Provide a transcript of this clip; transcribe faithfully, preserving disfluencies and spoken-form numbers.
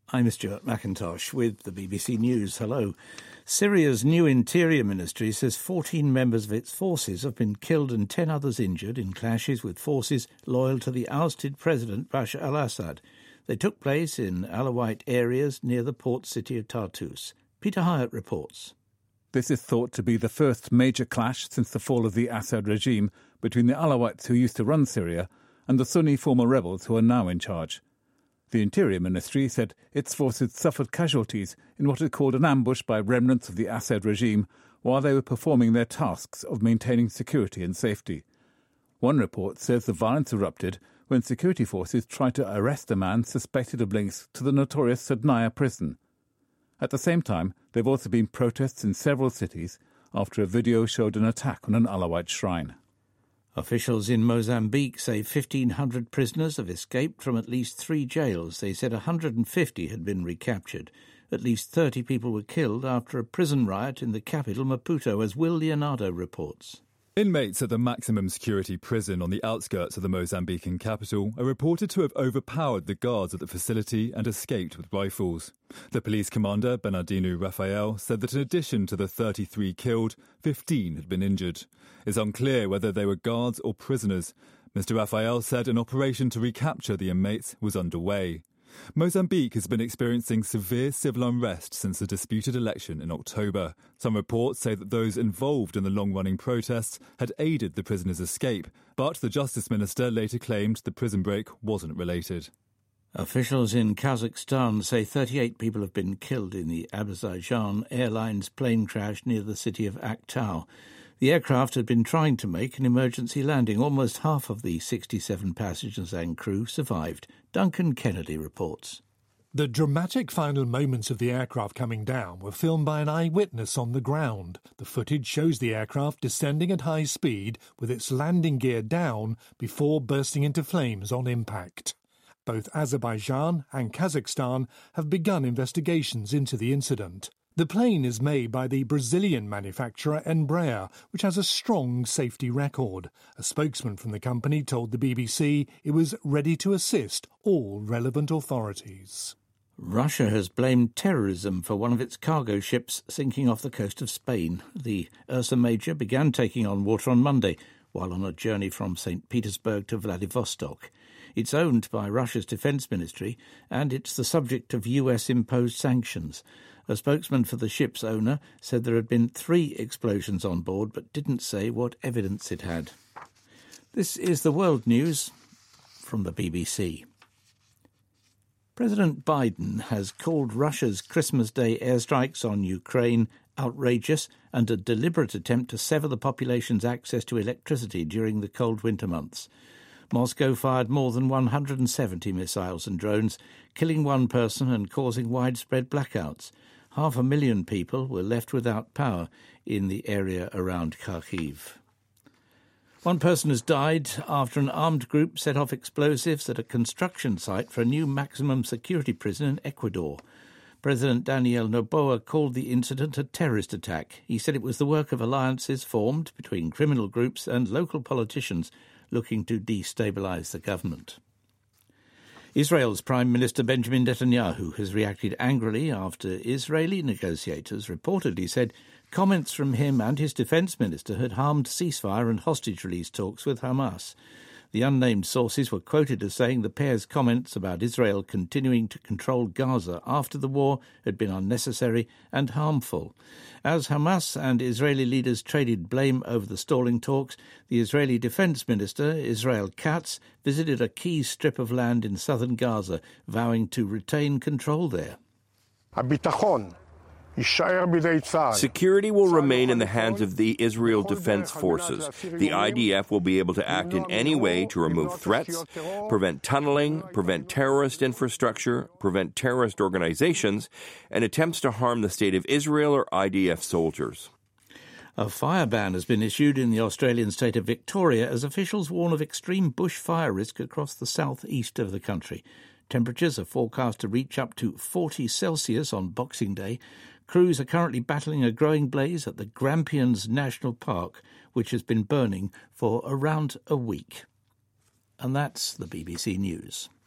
I'm Stuart McIntosh with the B B C News. Hello. Syria's new Interior Ministry says fourteen members of its forces have been killed and ten others injured in clashes with forces loyal to the ousted President Bashar al-Assad. They took place in Alawite areas near the port city of Tartus. Peter Hyatt reports. This is thought to be the first major clash since the fall of the Assad regime between the Alawites who used to run Syria and the Sunni former rebels who are now in charge. The Interior Ministry said its forces suffered casualties in what it called an ambush by remnants of the Assad regime while they were performing their tasks of maintaining security and safety. One report says the violence erupted when security forces tried to arrest a man suspected of links to the notorious Sednaya prison. At the same time, there have also been protests in several cities after a video showed an attack on an Alawite shrine. Officials in Mozambique say fifteen hundred prisoners have escaped from at least three jails. They said one hundred fifty had been recaptured. At least thirty people were killed after a prison riot in the capital, Maputo, as Will Leonardo reports. Inmates at the maximum security prison on the outskirts of the Mozambican capital are reported to have overpowered the guards at the facility and escaped with rifles. The police commander, Bernardino Rafael, said that in addition to the thirty-three killed, fifteen had been injured. It's unclear whether they were guards or prisoners. Mister Rafael said an operation to recapture the inmates was underway. Mozambique has been experiencing severe civil unrest since the disputed election in October. Some reports say that those involved in the long-running protests had aided the prisoners' escape, but the Justice Minister later claimed the prison break wasn't related. Officials in Kazakhstan say thirty-eight people have been killed in the Azerbaijan Airlines plane crash near the city of Aktau. The aircraft had been trying to make an emergency landing. Almost half of the sixty-seven passengers and crew survived. Duncan Kennedy reports. The dramatic final moments of the aircraft coming down were filmed by an eyewitness on the ground. The footage shows the aircraft descending at high speed with its landing gear down before bursting into flames on impact. Both Azerbaijan and Kazakhstan have begun investigations into the incident. The plane is made by the Brazilian manufacturer Embraer, which has a strong safety record. A spokesman from the company told the B B C it was ready to assist all relevant authorities. Russia has blamed terrorism for one of its cargo ships sinking off the coast of Spain. The Ursa Major began taking on water on Monday while on a journey from Saint Petersburg to Vladivostok. It's owned by Russia's defence ministry and it's the subject of U S-imposed sanctions. A spokesman for the ship's owner said there had been three explosions on board but didn't say what evidence it had. This is the World News from the B B C. President Biden has called Russia's Christmas Day airstrikes on Ukraine outrageous and a deliberate attempt to sever the population's access to electricity during the cold winter months. Moscow fired more than one hundred seventy missiles and drones, killing one person and causing widespread blackouts. Half a million people were left without power in the area around Kharkiv. One person has died after an armed group set off explosives at a construction site for a new maximum security prison in Ecuador. President Daniel Noboa called the incident a terrorist attack. He said it was the work of alliances formed between criminal groups and local politicians looking to destabilise the government. Israel's Prime Minister Benjamin Netanyahu has reacted angrily after Israeli negotiators reportedly said comments from him and his defence minister had harmed ceasefire and hostage release talks with Hamas. The unnamed sources were quoted as saying the pair's comments about Israel continuing to control Gaza after the war had been unnecessary and harmful. As Hamas and Israeli leaders traded blame over the stalling talks, the Israeli Defense Minister, Israel Katz, visited a key strip of land in southern Gaza, vowing to retain control there. Security will remain in the hands of the Israel Defense Forces. The I D F will be able to act in any way to remove threats, prevent tunneling, prevent terrorist infrastructure, prevent terrorist organizations, and attempts to harm the State of Israel or I D F soldiers. A fire ban has been issued in the Australian state of Victoria as officials warn of extreme bushfire risk across the south-east of the country. Temperatures are forecast to reach up to forty Celsius on Boxing Day. Crews are currently battling a growing blaze at the Grampians National Park, which has been burning for around a week. And that's the B B C News.